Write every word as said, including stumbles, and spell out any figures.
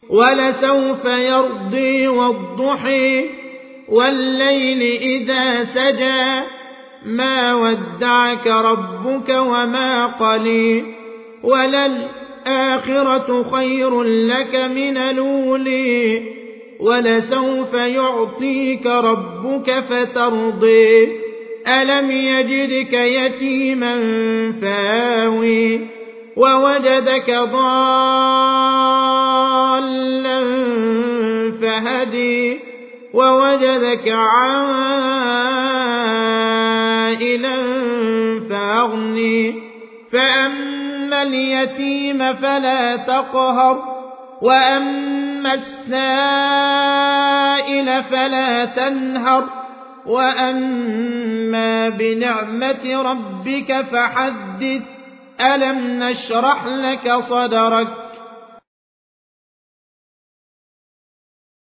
ولسوف يرضي والضحى والليل إذا سجى ما ودعك ربك وما قلى وللآخرة خير لك من الأولى ولسوف يعطيك ربك فترضي ألم يجدك يتيما فآوي ووجدك ضالا فهدي ووجدك عائلا فأغني فأما اليتيم فلا تقهر وأما السائل فلا تنهر وأما بنعمة ربك فحدث ألم نشرح لك صدرك